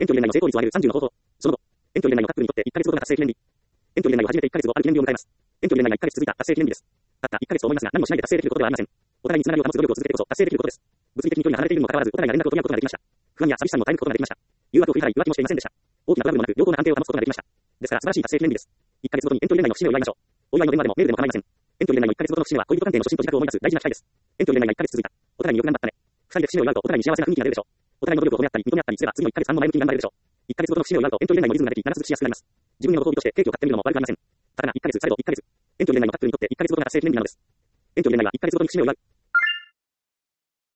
遠距離恋愛の成功率を上げる30の方法。その後、遠距離恋愛のカップルにとって1ヶ月ごとが達成記念日。遠距離恋愛を始めて1ヶ月後ある記念日を迎えます。遠距離恋愛が1ヶ月続いた達成記念日です。たった1ヶ月と思いますが何もしないで達成できることではありません。お互いにつながりを保つ努力を続けてこそ達成できることです。物理的に距離が離れているにもかかわらずお互いが連絡を取り合うことができました。不安や寂しさにも耐え抜くことができました。誘惑を振り払い浮気もしていませんでした。大きなトラブルもなく良好な安定を保つことができました。ですから素晴らしい達成記念日です。1ヶ月ごとに遠距離恋愛の節目を祝いましょう。お祝いの電話でもメールでも構いません。遠距離恋愛の1ヶ月ごとの節目は恋人関係の初心と自覚を思い出す大事な機会です。遠距離恋愛が1ヶ月続いた。お互いによく頑張ったね。2人で節目を祝うとお互いに幸せな雰囲気が出るでしょう。お互いの努力を褒め合ったり認め合ったりすれば次の1ヶ月半も前向きに頑張れるでしょう。1ヶ月ごとの節目を祝うと遠距離恋愛のリズムができ長続きしやすくなります。自分のご褒美としてケーキを買ってみるのも悪くありません。ただ1ヶ月、再度1ヶ月。遠距離恋愛のカップルにとって1ヶ月ごとが達成記念日なのです。遠距離恋愛は1ヶ月ごとに節目を祝う。